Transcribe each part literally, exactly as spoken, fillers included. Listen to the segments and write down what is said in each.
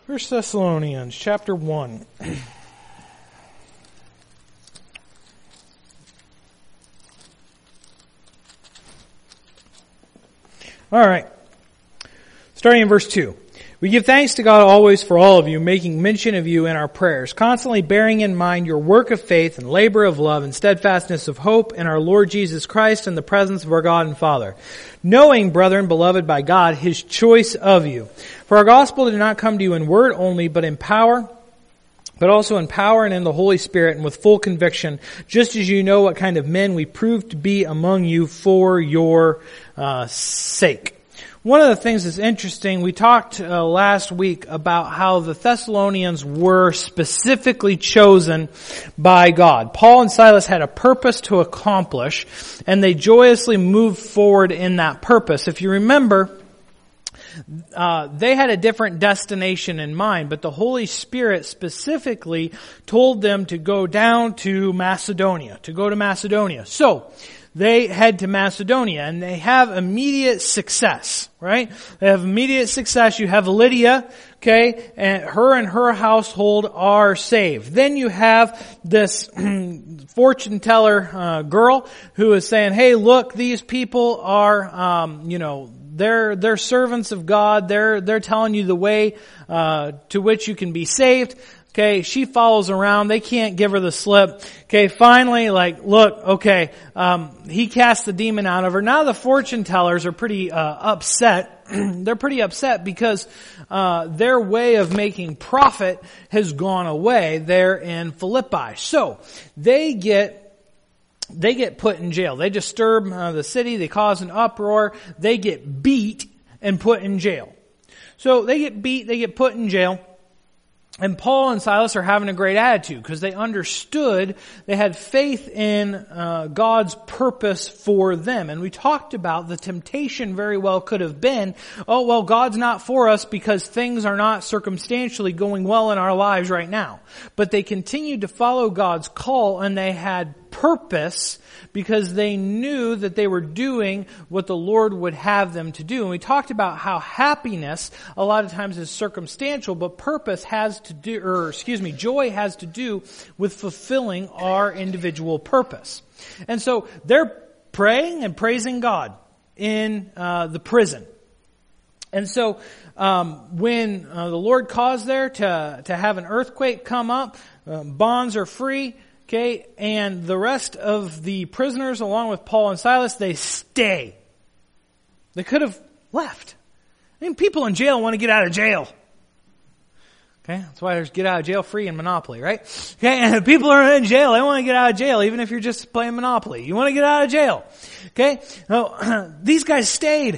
First Thessalonians chapter one. All right. Starting in verse two. We give thanks to God always for all of you, making mention of you in our prayers, constantly bearing in mind your work of faith and labor of love and steadfastness of hope in our Lord Jesus Christ in the presence of our God and Father, knowing, brethren, beloved by God, His choice of you. For our gospel did not come to you in word only, but in power, but also in power and in the Holy Spirit and with full conviction, just as you know what kind of men we proved to be among you for your uh, sake. One of the things that's interesting, we talked uh, last week about how the Thessalonians were specifically chosen by God. Paul and Silas had a purpose to accomplish, and they joyously moved forward in that purpose. If you remember, uh, they had a different destination in mind, but the Holy Spirit specifically told them to go down to Macedonia, to go to Macedonia. So, they head to Macedonia and they have immediate success, right? They have immediate success. You have Lydia, okay, and her and her household are saved. Then you have this fortune teller uh, girl who is saying, hey, look, these people are, um, you know, they're, they're servants of God. They're, they're telling you the way uh, to which you can be saved. Okay, she follows around. They can't give her the slip. Okay, finally, like, look, okay, um, he casts the demon out of her. Now the fortune tellers are pretty uh, upset. They're pretty upset because uh, their way of making profit has gone away there in Philippi. So they get they get put in jail. They disturb uh, the city. They cause an uproar. They get beat and put in jail. So they get beat. They get put in jail. And Paul and Silas are having a great attitude because they understood, they had faith in uh, God's purpose for them. And we talked about the temptation very well could have been, oh, well, God's not for us because things are not circumstantially going well in our lives right now. But they continued to follow God's call and they had purpose because they knew that they were doing what the Lord would have them to do. And we talked about how happiness a lot of times is circumstantial, but purpose has to do, or excuse me, joy has to do with fulfilling our individual purpose. And so they're praying and praising God in uh, the prison. And so um, when uh, the Lord caused there to, to have an earthquake come up, uh, bonds are free. Okay, and the rest of the prisoners, along with Paul and Silas, they stay. They could have left. I mean, people in jail want to get out of jail. Okay, that's why there's get out of jail free in Monopoly, right? Okay, and people are in jail. They want to get out of jail, even if you're just playing Monopoly. You want to get out of jail. Okay, now, these guys stayed.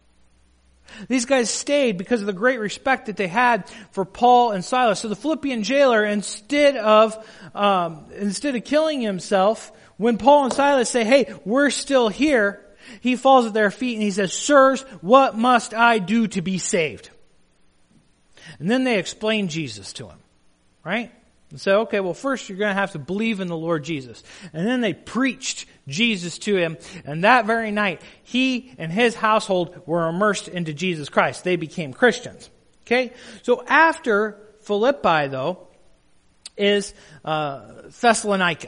These guys stayed because of the great respect that they had for Paul and Silas. So the Philippian jailer, instead of um, instead of killing himself, when Paul and Silas say, "Hey, we're still here," he falls at their feet and he says, "Sirs, what must I do to be saved?" And then they explain Jesus to him, right? And say, okay, well, first you're going to have to believe in the Lord Jesus. And then they preached Jesus to him. And that very night, he and his household were immersed into Jesus Christ. They became Christians. Okay? So after Philippi, though, is uh, Thessalonica.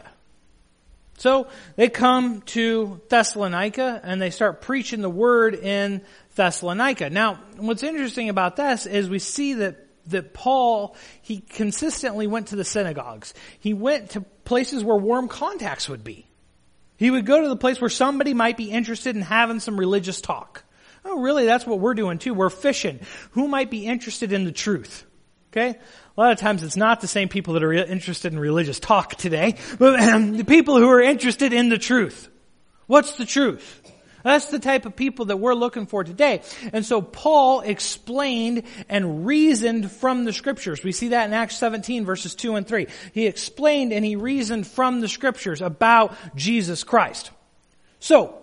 So they come to Thessalonica and they start preaching the word in Thessalonica. Now, what's interesting about this is we see that that Paul, he consistently went to the synagogues. He went to places where warm contacts would be. He would go to the place where somebody might be interested in having some religious talk. Oh, really? That's what we're doing too. We're fishing. Who might be interested in the truth? Okay? A lot of times it's not the same people that are interested in religious talk today, but the people who are interested in the truth. What's the truth? That's the type of people that we're looking for today. And so Paul explained and reasoned from the Scriptures. We see that in Acts seventeen, verses two and three. He explained and he reasoned from the Scriptures about Jesus Christ. So,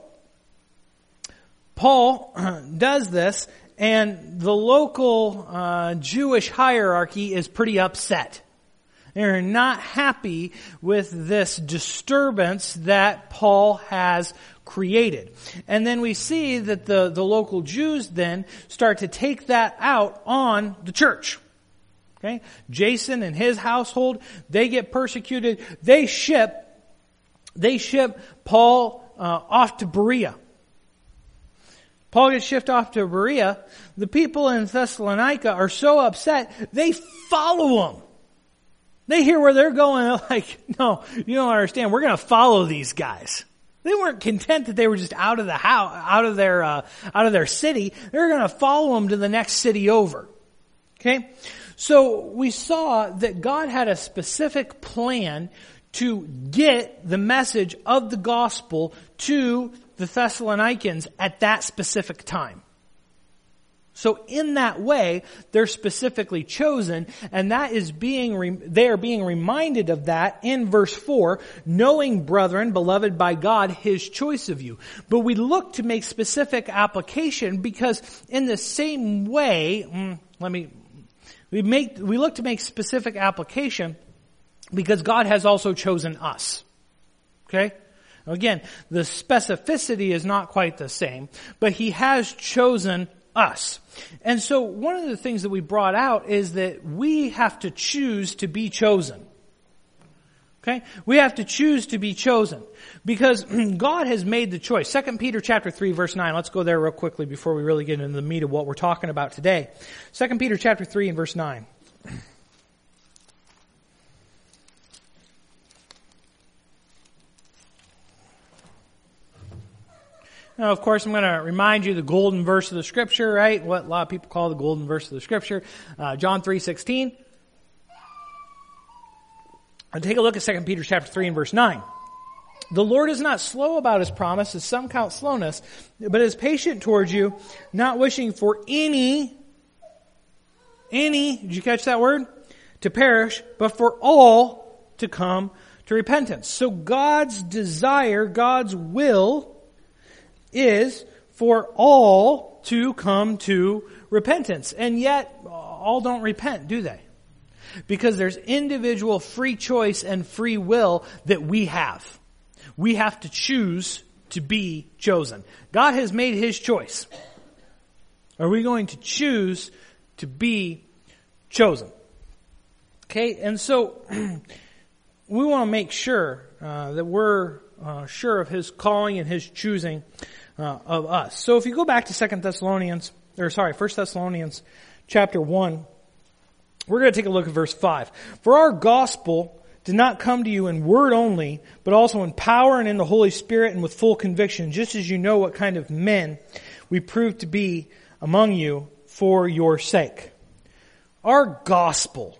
Paul does this, and the local uh, Jewish hierarchy is pretty upset. They're not happy with this disturbance that Paul has created. And then we see that the, the local Jews then start to take that out on the church. Okay? Jason and his household, they get persecuted. They ship, they ship Paul uh, off to Berea. Paul gets shipped off to Berea. The people in Thessalonica are so upset, they follow him. They hear where they're going, they're like, no, you don't understand, we're going to follow these guys. They weren't content that they were just out of the house, out of their, uh, out of their city. They're going to follow them to the next city over. Okay? So we saw that God had a specific plan to get the message of the gospel to the Thessalonians at that specific time. So in that way, they're specifically chosen, and that is being, they are being reminded of that in verse four, knowing, brethren, beloved by God, His choice of you. But we look to make specific application because in the same way, let me, we make, we look to make specific application because God has also chosen us. Okay? Again, the specificity is not quite the same, but He has chosen us. And so one of the things that we brought out is that we have to choose to be chosen. Okay? We have to choose to be chosen because God has made the choice. Second Peter chapter three verse nine. Let's go there real quickly before we really get into the meat of what we're talking about today. Second Peter chapter three and verse nine. Now, of course, I'm going to remind you the golden verse of the Scripture, right? What a lot of people call the golden verse of the Scripture. Uh, John three sixteen. And take a look at Second Peter chapter three and verse nine. The Lord is not slow about His promise, as some count slowness, but is patient towards you, not wishing for any, any, did you catch that word? To perish, but for all to come to repentance. So God's desire, God's will, is for all to come to repentance. And yet, all don't repent, do they? Because there's individual free choice and free will that we have. We have to choose to be chosen. God has made His choice. Are we going to choose to be chosen? Okay, and so we want to make sure uh, that we're uh, sure of His calling and His choosing Uh, of us. So if you go back to Second Thessalonians, or sorry, First Thessalonians chapter one, we're going to take a look at verse five. For our gospel did not come to you in word only, but also in power and in the Holy Spirit and with full conviction, just as you know what kind of men we proved to be among you for your sake. Our gospel.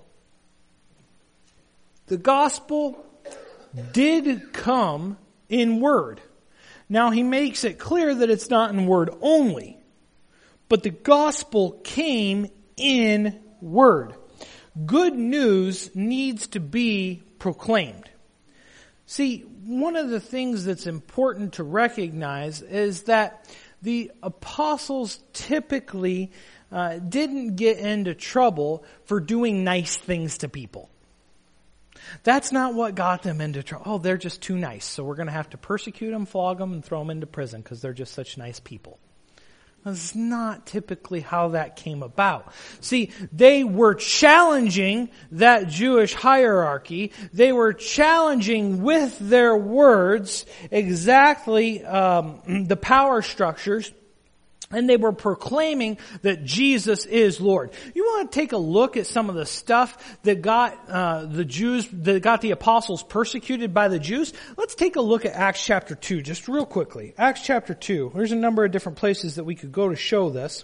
The gospel did come in word. Now, he makes it clear that it's not in word only, but the gospel came in word. Good news needs to be proclaimed. See, one of the things that's important to recognize is that the apostles typically uh, didn't get into trouble for doing nice things to people. That's not what got them into trouble. Oh, they're just too nice, so we're going to have to persecute them, flog them, and throw them into prison because they're just such nice people. That's not typically how that came about. See, they were challenging that Jewish hierarchy. They were challenging with their words exactly um, the power structures. And they were proclaiming that Jesus is Lord. You want to take a look at some of the stuff that got uh, the Jews, that got the apostles persecuted by the Jews? Let's take a look at Acts chapter two, just real quickly. Acts chapter two. There's a number of different places that we could go to show this.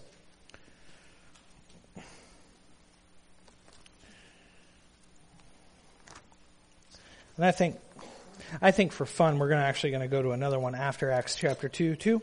And I think, I think for fun, we're going to actually going to go to another one after Acts chapter two, too.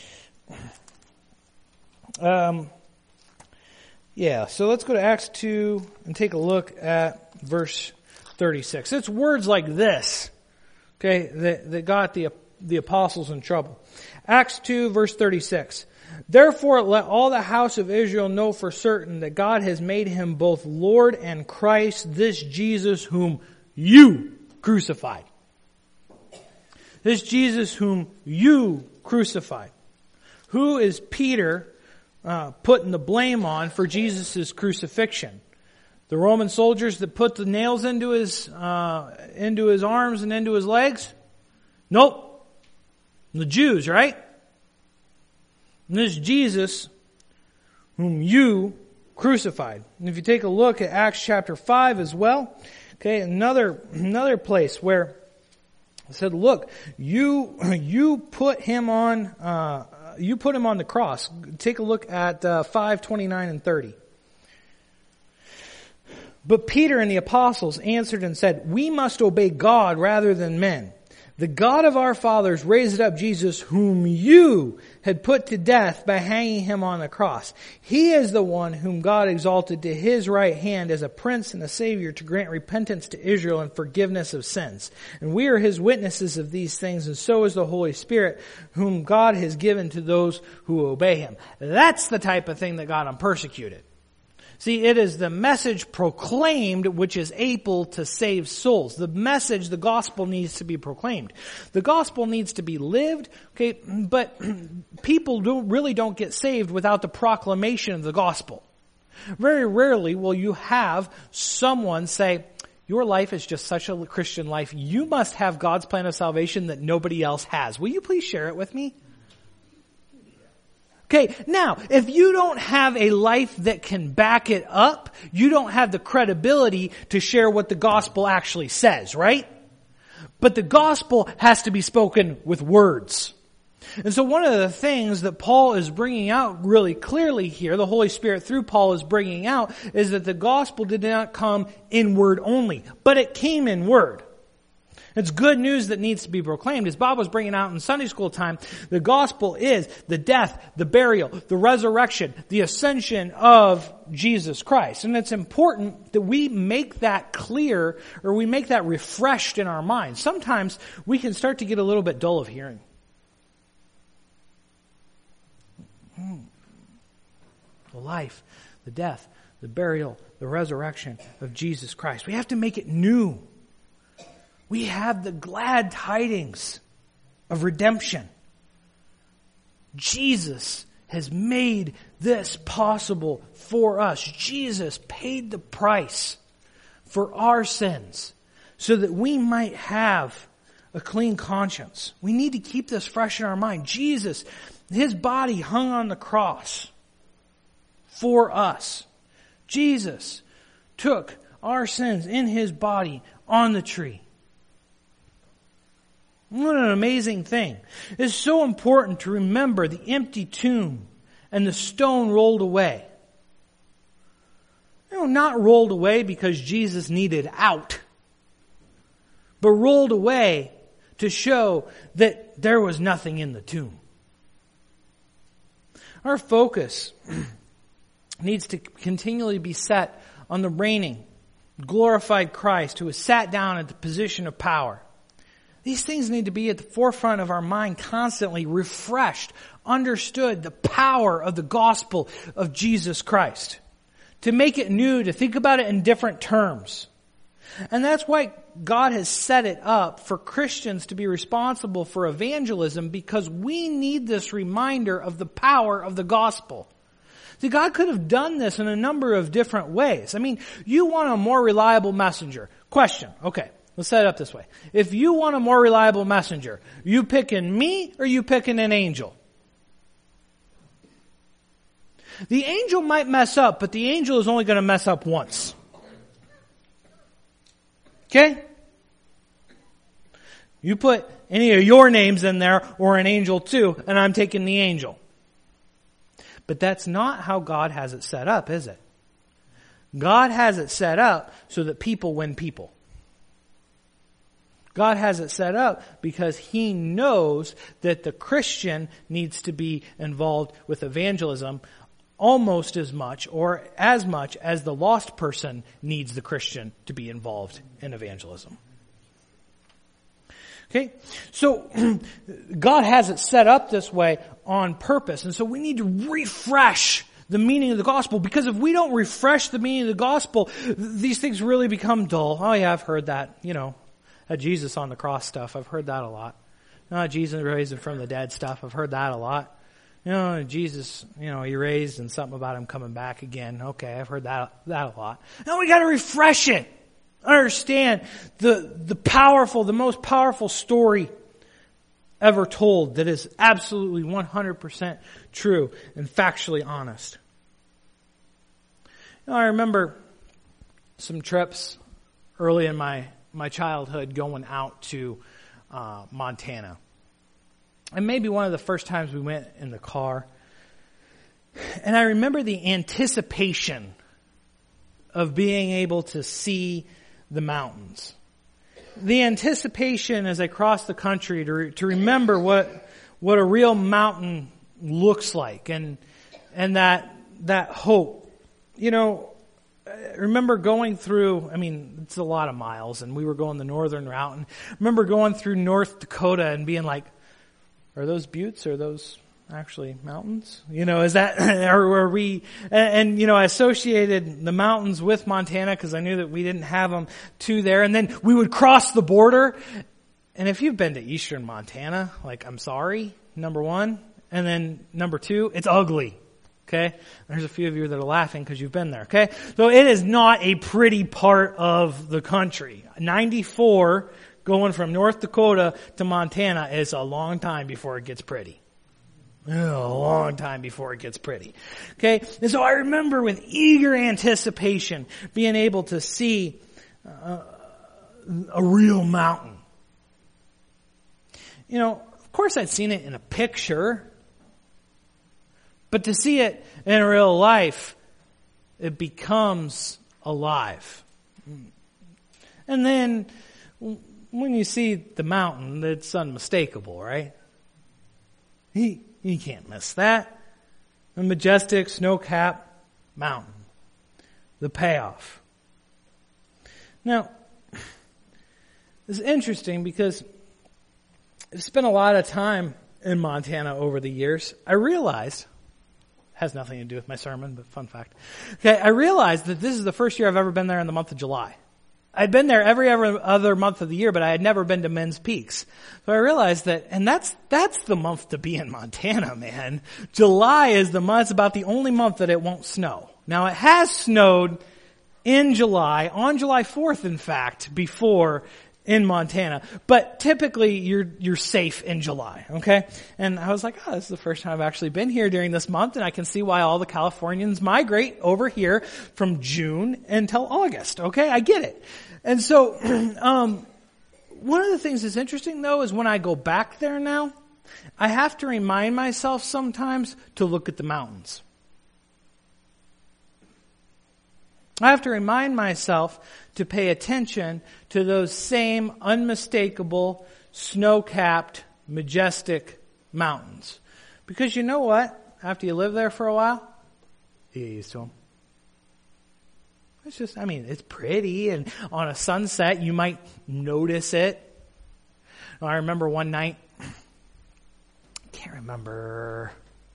Um, yeah, so let's go to Acts two and take a look at verse thirty-six. It's words like this, okay, that, that got the, the apostles in trouble. Acts two, verse thirty-six. Therefore let all the house of Israel know for certain that God has made Him both Lord and Christ, this Jesus whom you crucified. This Jesus whom you crucified. Who is Peter Uh, putting the blame on for Jesus' crucifixion? The Roman soldiers that put the nails into his, uh, into his arms and into his legs? Nope. The Jews, right? And this Jesus, whom you crucified. And if you take a look at Acts chapter five as well, okay, another, another place where it said, look, you, you put him on, uh, you put him on the cross. Take a look at, uh, five, twenty-nine and thirty. But Peter and the apostles answered and said, we must obey God rather than men. The God of our fathers raised up Jesus, whom you had put to death by hanging him on the cross. He is the one whom God exalted to his right hand as a prince and a savior to grant repentance to Israel and forgiveness of sins. And we are his witnesses of these things, and so is the Holy Spirit, whom God has given to those who obey him. That's the type of thing that got him persecuted. See, it is the message proclaimed which is able to save souls. The message, the gospel needs to be proclaimed. The gospel needs to be lived, okay, but people don't, really don't get saved without the proclamation of the gospel. Very rarely will you have someone say, your life is just such a Christian life. You must have God's plan of salvation that nobody else has. Will you please share it with me? Okay, now, if you don't have a life that can back it up, you don't have the credibility to share what the gospel actually says, right? But the gospel has to be spoken with words. And so one of the things that Paul is bringing out really clearly here, the Holy Spirit through Paul is bringing out, is that the gospel did not come in word only, but it came in word. It's good news that needs to be proclaimed. As Bob was bringing out in Sunday school time, the gospel is the death, the burial, the resurrection, the ascension of Jesus Christ. And it's important that we make that clear, or we make that refreshed in our minds. Sometimes we can start to get a little bit dull of hearing. The life, the death, the burial, the resurrection of Jesus Christ. We have to make it new. We have the glad tidings of redemption. Jesus has made this possible for us. Jesus paid the price for our sins so that we might have a clean conscience. We need to keep this fresh in our mind. Jesus, his body hung on the cross for us. Jesus took our sins in his body on the tree. What an amazing thing. It's so important to remember the empty tomb and the stone rolled away. You know, not rolled away because Jesus needed out, but rolled away to show that there was nothing in the tomb. Our focus needs to continually be set on the reigning, glorified Christ who has sat down at the position of power. These things need to be at the forefront of our mind, constantly refreshed, understood, the power of the gospel of Jesus Christ. To make it new, to think about it in different terms. And that's why God has set it up for Christians to be responsible for evangelism, because we need this reminder of the power of the gospel. See, God could have done this in a number of different ways. I mean, you want a more reliable messenger. Question, okay. Let's set it up this way. If you want a more reliable messenger, you picking me or you picking an angel? The angel might mess up, but the angel is only going to mess up once. Okay? You put any of your names in there or an angel too, and I'm taking the angel. But that's not how God has it set up, is it? God has it set up so that people win people. God has it set up because He knows that the Christian needs to be involved with evangelism almost as much or as much as the lost person needs the Christian to be involved in evangelism. Okay? So, God has it set up this way on purpose. And so we need to refresh the meaning of the gospel, because if we don't refresh the meaning of the gospel, these things really become dull. Oh yeah, I've heard that, you know. That Jesus on the cross stuff, I've heard that a lot. Uh, Jesus raising from the dead stuff, I've heard that a lot. You know, Jesus, you know, he raised and something about him coming back again. Okay, I've heard that, that a lot. Now we gotta refresh it. Understand the, the powerful, the most powerful story ever told that is absolutely one hundred percent true and factually honest. You know, I remember some trips early in my, my childhood going out to uh, Montana. And maybe one of the first times we went in the car. And I remember the anticipation of being able to see the mountains. The anticipation as I crossed the country to re- to remember what what a real mountain looks like, and and that that hope. You know, I remember going through, I mean, it's a lot of miles, and we were going the northern route, and I remember going through North Dakota and being like, are those buttes? Are those actually mountains? You know, is that, or are we, and, and you know, I associated the mountains with Montana because I knew that we didn't have them to there. And then we would cross the border. And if you've been to eastern Montana, like, I'm sorry, number one. And then number two, it's ugly. Okay? There's a few of you that are laughing because you've been there. Okay? So it is not a pretty part of the country. ninety-four going from North Dakota to Montana is a long time before it gets pretty. A long time before it gets pretty. Okay? And so I remember with eager anticipation being able to see uh, a real mountain. You know, of course I'd seen it in a picture, but to see it in real life, it becomes alive. And then when you see the mountain, it's unmistakable, right? He You can't miss that. A majestic snow-capped mountain. The payoff. Now, it's interesting because I've spent a lot of time in Montana over the years. I realized, has nothing to do with my sermon, but fun fact. Okay, I realized that this is the first year I've ever been there in the month of July. I'd been there every other month of the year, but I had never been to Men's Peaks. So I realized that, and that's, that's the month to be in Montana, man. July is the month, it's about the only month that it won't snow. Now it has snowed in July, on July fourth in fact, before in Montana. But typically you're, you're safe in July, okay? And I was like, oh, this is the first time I've actually been here during this month, and I can see why all the Californians migrate over here from June until August, okay? I get it. And so, um, one of the things that's interesting though is when I go back there now, I have to remind myself sometimes to look at the mountains. I have to remind myself to pay attention to those same unmistakable, snow-capped, majestic mountains. Because you know what? After you live there for a while, you get used to them. It's just, I mean, it's pretty, and on a sunset, you might notice it. I remember one night, I can't remember...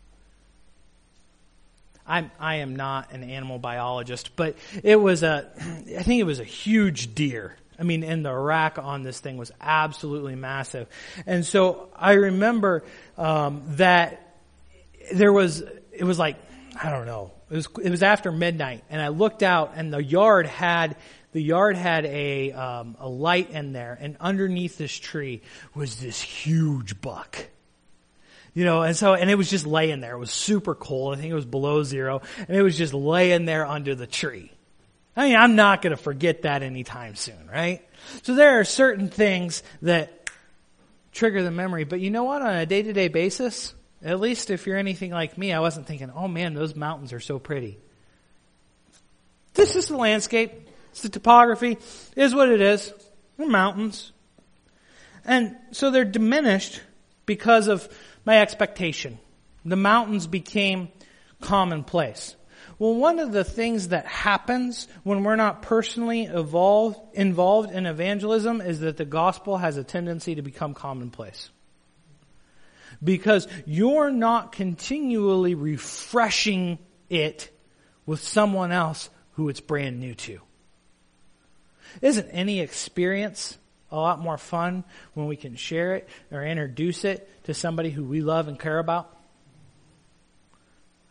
I'm, I am not an animal biologist, but it was a, I think it was a huge deer. I mean, and the rack on this thing was absolutely massive. And so I remember, um, that there was, it was like, I don't know, it was, it was after midnight, and I looked out, and the yard had, the yard had a, um, a light in there, and underneath this tree was this huge buck. You know, and so, and it was just laying there. It was super cold. I think it was below zero. And it was just laying there under the tree. I mean, I'm not going to forget that anytime soon, right? So there are certain things that trigger the memory. But you know what? On a day-to-day basis, at least if you're anything like me, I wasn't thinking, oh man, those mountains are so pretty. This is the landscape. It's the topography. It is what it is. They're mountains. And so they're diminished because of my expectation. The mountains became commonplace. Well, one of the things that happens when we're not personally evolved, involved in evangelism is that the gospel has a tendency to become commonplace. Because you're not continually refreshing it with someone else who it's brand new to. Isn't any experience a lot more fun when we can share it or introduce it to somebody who we love and care about?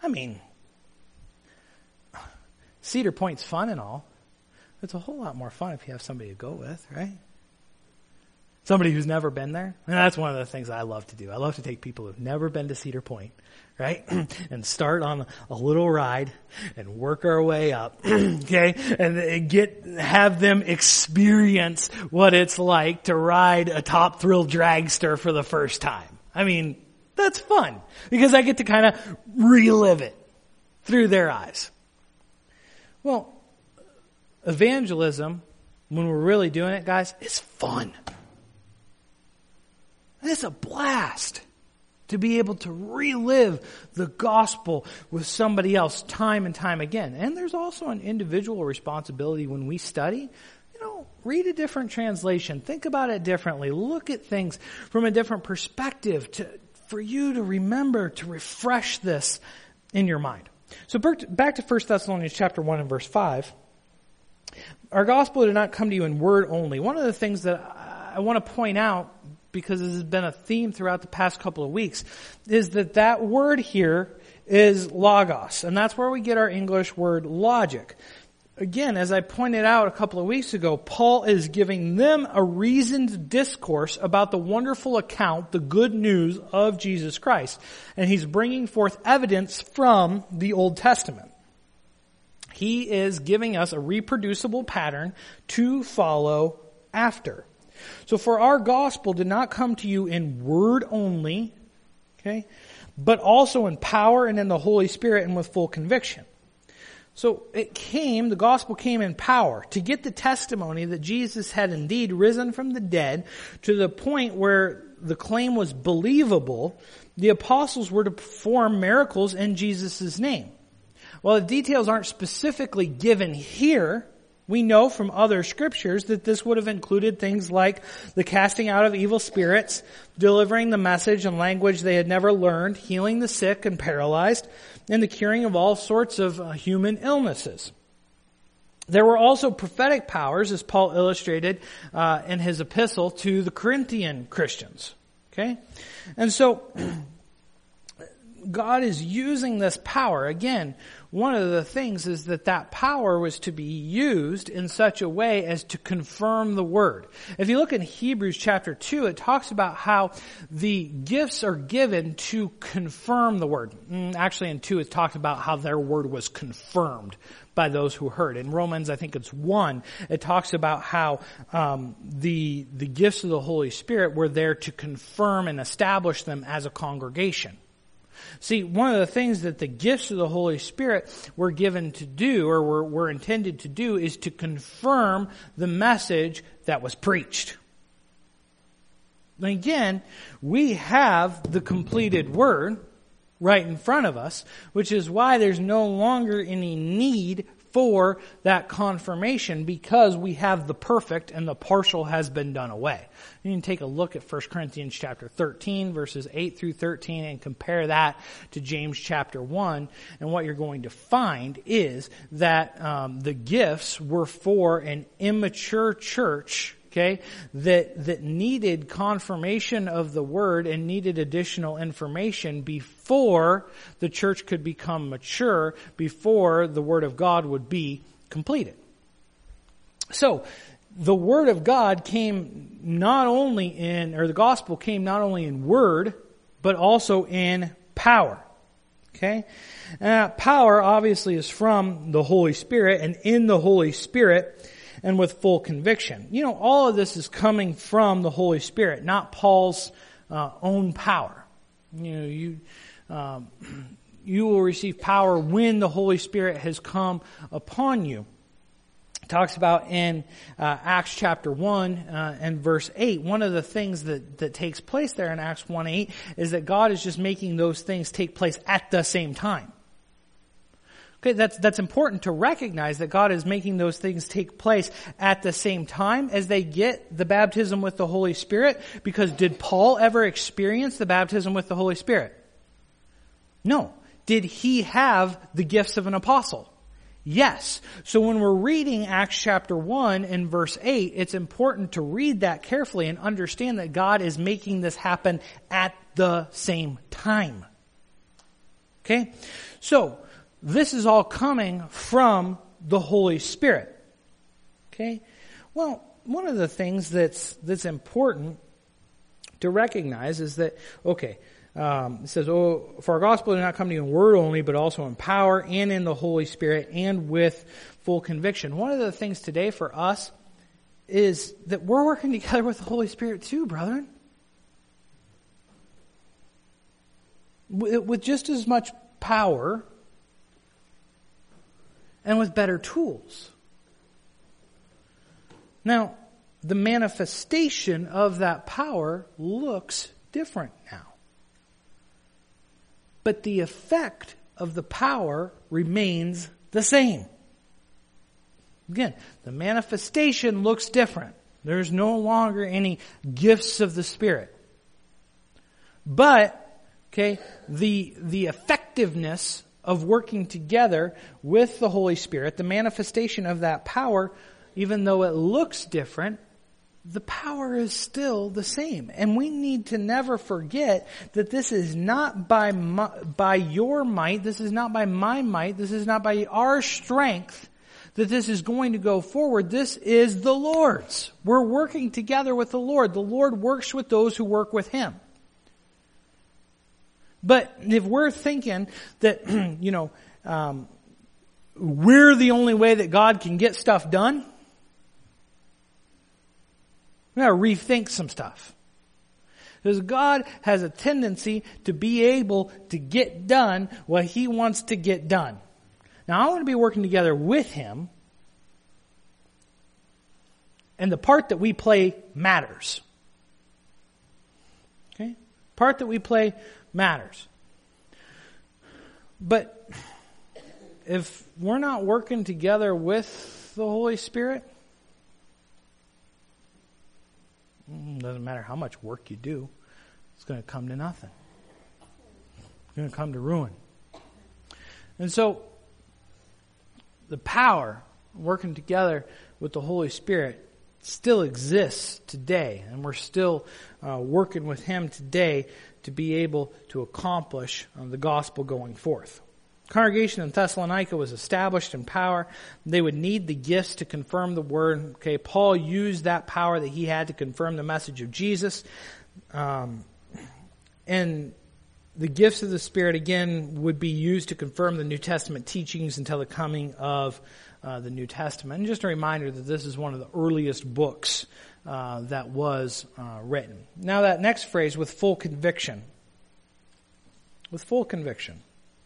I mean, Cedar Point's fun and all. It's a whole lot more fun if you have somebody to go with, right? Somebody who's never been there. And that's one of the things I love to do. I love to take people who've never been to Cedar Point, right? And start on a little ride and work our way up, okay? And get, have them experience what it's like to ride a Top Thrill dragster for the first time. I mean, that's fun because I get to kind of relive it through their eyes. Well, evangelism, when we're really doing it, guys, is fun. And it's a blast to be able to relive the gospel with somebody else time and time again. And there's also an individual responsibility when we study. You know, read a different translation. Think about it differently. Look at things from a different perspective to, for you to remember, to refresh this in your mind. So back to First Thessalonians chapter one and verse five. Our gospel did not come to you in word only. One of the things that I want to point out, because this has been a theme throughout the past couple of weeks, is that that word here is logos. And that's where we get our English word logic. Again, as I pointed out a couple of weeks ago, Paul is giving them a reasoned discourse about the wonderful account, the good news of Jesus Christ. And he's bringing forth evidence from the Old Testament. He is giving us a reproducible pattern to follow after. So for our gospel did not come to you in word only, okay, but also in power and in the Holy Spirit and with full conviction. So it came, the gospel came in power to get the testimony that Jesus had indeed risen from the dead to the point where the claim was believable. The apostles were to perform miracles in Jesus' name. While the details aren't specifically given here, we know from other scriptures that this would have included things like the casting out of evil spirits, delivering the message in language they had never learned, healing the sick and paralyzed, and the curing of all sorts of uh, human illnesses. There were also prophetic powers, as Paul illustrated uh, in his epistle to the Corinthian Christians. Okay? And so God is using this power. Again, one of the things is that that power was to be used in such a way as to confirm the word. If you look in Hebrews chapter two, it talks about how the gifts are given to confirm the word. Actually, in two, it talks about how their word was confirmed by those who heard. In Romans, I think it's one, it talks about how um, the the gifts of the Holy Spirit were there to confirm and establish them as a congregation. See, one of the things that the gifts of the Holy Spirit were given to do, or were, were intended to do, is to confirm the message that was preached. And again, we have the completed word right in front of us, which is why there's no longer any need for that confirmation, because we have the perfect and the partial has been done away. You can take a look at First Corinthians chapter thirteen, verses eight through thirteen, and compare that to James chapter one. And what you're going to find is that um, the gifts were for an immature church, okay, that that needed confirmation of the word and needed additional information before the church could become mature, before the word of God would be completed. So, the word of God came not only in, or the gospel came not only in word, but also in power. Okay? And that power obviously is from the Holy Spirit, and in the Holy Spirit, and with full conviction. You know, all of this is coming from the Holy Spirit, not Paul's uh, own power. You know, you um, you will receive power when the Holy Spirit has come upon you. It talks about in uh, Acts chapter one uh, and verse eight, one of the things that, that takes place there in Acts one eight is that God is just making those things take place at the same time. Okay, that's, that's important to recognize that God is making those things take place at the same time as they get the baptism with the Holy Spirit. Because did Paul ever experience the baptism with the Holy Spirit? No. Did he have the gifts of an apostle? Yes. So when we're reading Acts chapter one and verse eight, it's important to read that carefully and understand that God is making this happen at the same time. Okay? So, this is all coming from the Holy Spirit. Okay? Well, one of the things that's that's important to recognize is that, okay, um, it says, oh, for our gospel did not come to you in word only, but also in power and in the Holy Spirit and with full conviction. One of the things today for us is that we're working together with the Holy Spirit too, brethren. With just as much power and with better tools. Now, the manifestation of that power looks different now. But the effect of the power remains the same. Again, the manifestation looks different. There's no longer any gifts of the Spirit. But, okay, the, the effectiveness of working together with the Holy Spirit, the manifestation of that power, even though it looks different, the power is still the same. And we need to never forget that this is not by my, by your might, this is not by my might, this is not by our strength that this is going to go forward. This is the Lord's. We're working together with the Lord. The Lord works with those who work with Him. But if we're thinking that, you know, um, we're the only way that God can get stuff done, we got to rethink some stuff. Because God has a tendency to be able to get done what He wants to get done. Now, I want to be working together with Him, and the part that we play matters. Okay? Part that we play matters. But if we're not working together with the Holy Spirit, it doesn't matter how much work you do, it's going to come to nothing. It's going to come to ruin. And so, the power working together with the Holy Spirit still exists today, and we're still uh, working with Him today to be able to accomplish uh, the gospel going forth. The congregation in Thessalonica was established in power. They would need the gifts to confirm the word. Okay, Paul used that power that he had to confirm the message of Jesus. Um, and the gifts of the Spirit, again, would be used to confirm the New Testament teachings until the coming of uh, the New Testament. And just a reminder that this is one of the earliest books uh, that was uh, written. Now that next phrase, with full conviction. With full conviction.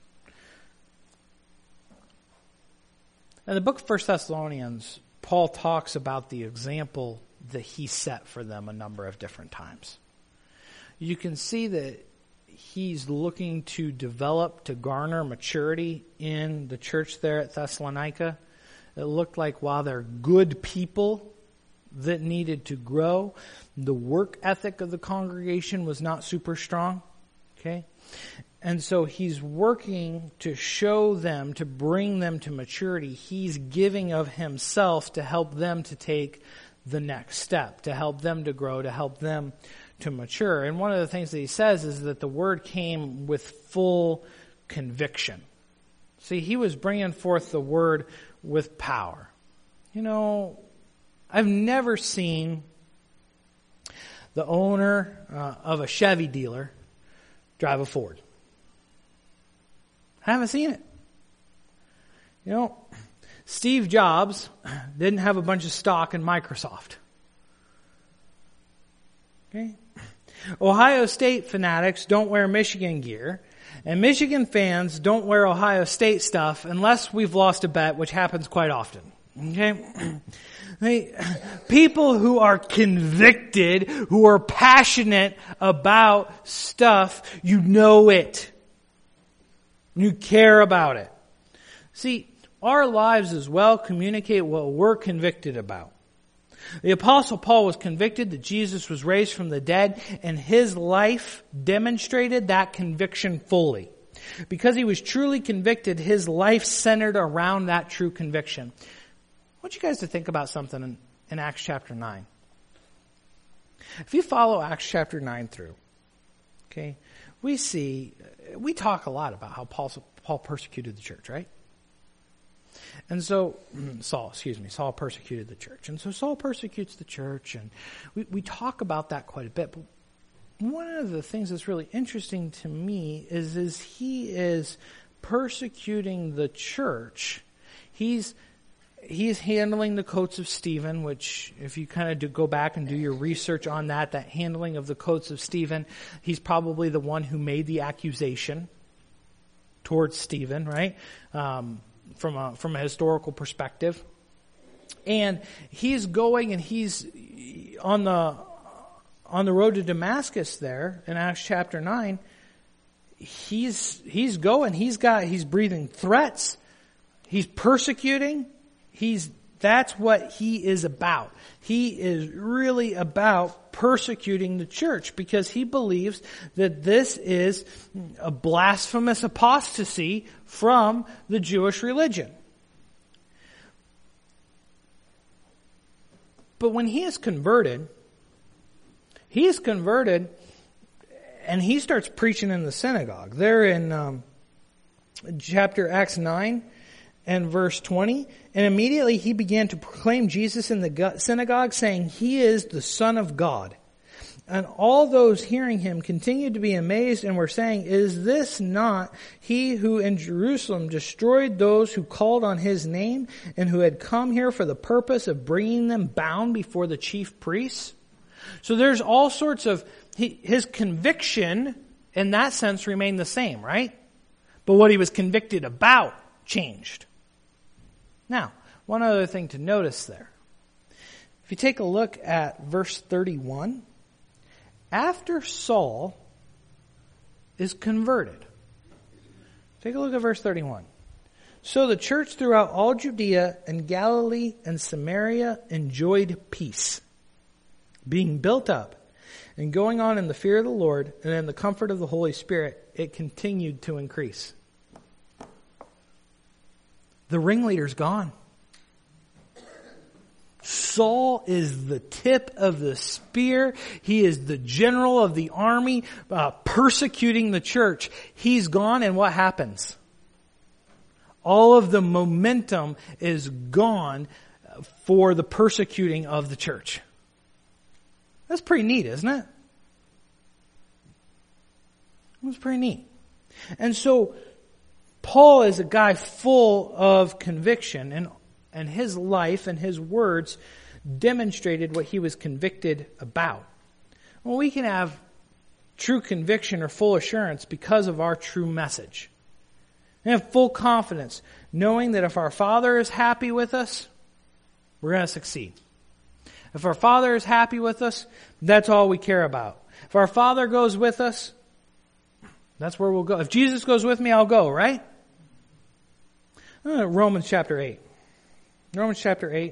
In the book of First Thessalonians, Paul talks about the example that he set for them a number of different times. You can see that he's looking to develop, to garner maturity in the church there at Thessalonica. It looked like while they're good people that needed to grow, the work ethic of the congregation was not super strong. Okay? And so he's working to show them, to bring them to maturity. He's giving of himself to help them to take the next step, to help them to grow, to help them to mature. And one of the things that he says is that the word came with full conviction. See, he was bringing forth the word with power. You know, I've never seen the owner uh, of a Chevy dealer drive a Ford. I haven't seen it. You know, Steve Jobs didn't have a bunch of stock in Microsoft. Okay? Ohio State fanatics don't wear Michigan gear, and Michigan fans don't wear Ohio State stuff unless we've lost a bet, which happens quite often. Okay? They, people who are convicted, who are passionate about stuff, you know it. You care about it. See, our lives as well communicate what we're convicted about. The Apostle Paul was convicted that Jesus was raised from the dead, and his life demonstrated that conviction fully. Because he was truly convicted, his life centered around that true conviction. I want you guys to think about something in, in Acts chapter nine. If you follow Acts chapter nine through, okay, we see, we talk a lot about how Paul, Paul persecuted the church, right? And so, Saul, excuse me, Saul persecuted the church. And so Saul persecutes the church, and we, we talk about that quite a bit. But one of the things that's really interesting to me is, is he is persecuting the church. He's He's handling the coats of Stephen, which if you kind of do go back and do your research on that, that handling of the coats of Stephen, he's probably the one who made the accusation towards Stephen, right? Um, from a, from a historical perspective. And he's going and he's on the, on the road to Damascus there in Acts chapter nine. He's, he's going, he's got, he's breathing threats. He's persecuting. He's, that's what he is about. He is really about persecuting the church because he believes that this is a blasphemous apostasy from the Jewish religion. But when he is converted, he is converted and he starts preaching in the synagogue. There in um, chapter Acts nine, and verse twenty, and immediately he began to proclaim Jesus in the synagogue, saying, "He is the Son of God." And all those hearing him continued to be amazed and were saying, "Is this not he who in Jerusalem destroyed those who called on his name and who had come here for the purpose of bringing them bound before the chief priests?" So there's all sorts of, he, his conviction in that sense remained the same, right? But what he was convicted about changed. Now, one other thing to notice there. If you take a look at verse thirty-one, after Saul is converted, take a look at verse thirty-one. So the church throughout all Judea and Galilee and Samaria enjoyed peace, being built up and going on in the fear of the Lord and in the comfort of the Holy Spirit. It continued to increase. The ringleader's gone. Saul is the tip of the spear. He is the general of the army uh, persecuting the church. He's gone, and what happens? All of the momentum is gone for the persecuting of the church. That's pretty neat, isn't it? That's pretty neat. And so Paul is a guy full of conviction, and, and his life and his words demonstrated what he was convicted about. Well, we can have true conviction or full assurance because of our true message. And have full confidence, knowing that if our Father is happy with us, we're going to succeed. If our Father is happy with us, that's all we care about. If our Father goes with us, that's where we'll go. If Jesus goes with me, I'll go, right? Uh, Romans chapter eight. Romans chapter eight.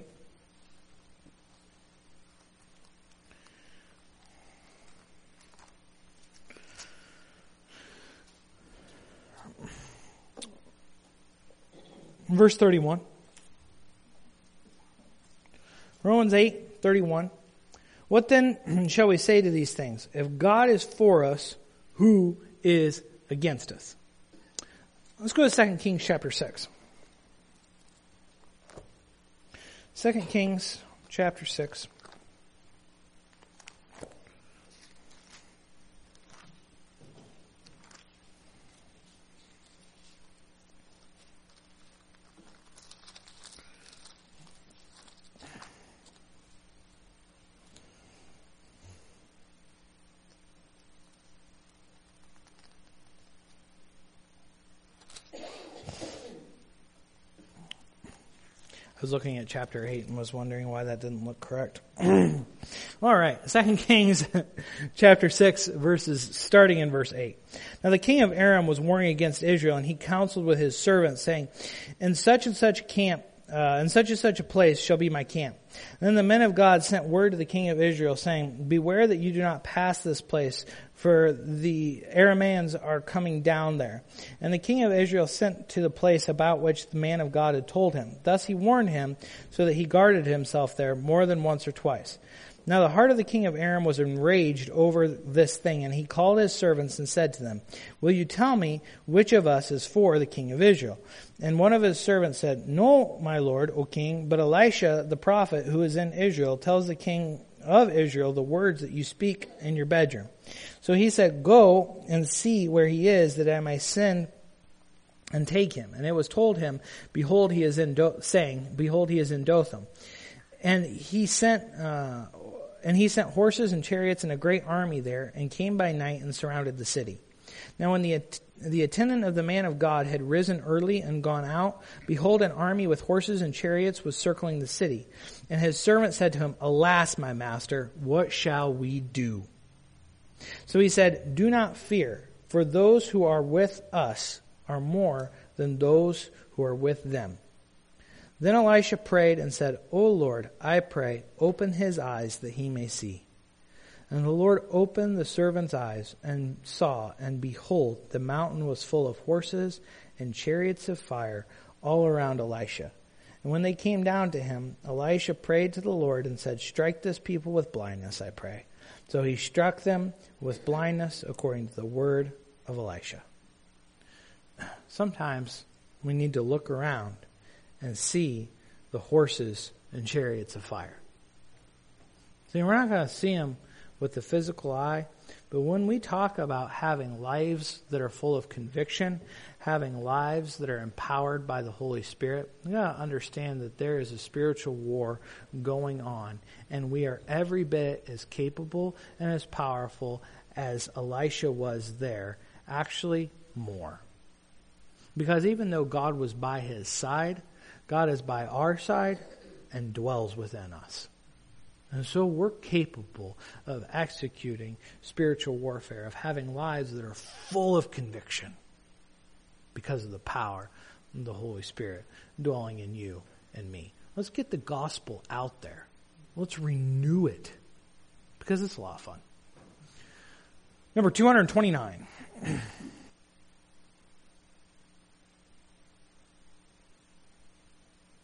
Verse thirty-one. Romans eight, thirty-one. What then shall we say to these things? If God is for us, who is against us? Let's go to Second Kings chapter six. Second Kings chapter six. I was looking at chapter eight and was wondering why that didn't look correct. All right, Second Kings chapter six, verses starting in verse eight. Now the king of Aram was warring against Israel, and he counseled with his servants, saying, "In such and such a camp, uh, in such and such a place shall be my camp." And then the men of God sent word to the king of Israel, saying, "Beware that you do not pass this place, for the Arameans are coming down there." And the king of Israel sent to the place about which the man of God had told him. Thus he warned him, so that he guarded himself there more than once or twice. Now the heart of the king of Aram was enraged over this thing, and he called his servants and said to them, "Will you tell me which of us is for the king of Israel?" And one of his servants said, "No, my lord, O king, but Elisha the prophet who is in Israel tells the king of Israel the words that you speak in your bedroom." So he said, "Go and see where he is, that I may send and take him." And it was told him, "Behold, he is in Do-, saying, Behold, he is in Dothan." And he sent, uh, and he sent horses and chariots and a great army there, and came by night and surrounded the city. Now when the the attendant of the man of God had risen early and gone out, behold, an army with horses and chariots was circling the city. And his servant said to him, "Alas, my master, what shall we do?" So he said, "Do not fear, for those who are with us are more than those who are with them." Then Elisha prayed and said, "O Lord, I pray, open his eyes that he may see." And the Lord opened the servant's eyes and saw, and behold, the mountain was full of horses and chariots of fire all around Elisha. And when they came down to him, Elisha prayed to the Lord and said, "Strike this people with blindness, I pray." So he struck them with blindness according to the word of Elisha. Sometimes we need to look around and see the horses and chariots of fire. See, we're not going to see them with the physical eye, but when we talk about having lives that are full of conviction, having lives that are empowered by the Holy Spirit, we got to understand that there is a spiritual war going on, and we are every bit as capable and as powerful as Elisha was there, actually more. Because even though God was by his side, God is by our side and dwells within us. And so we're capable of executing spiritual warfare, of having lives that are full of conviction because of the power of the Holy Spirit dwelling in you and me. Let's get the gospel out there. Let's renew it because it's a lot of fun. Number two hundred twenty-nine.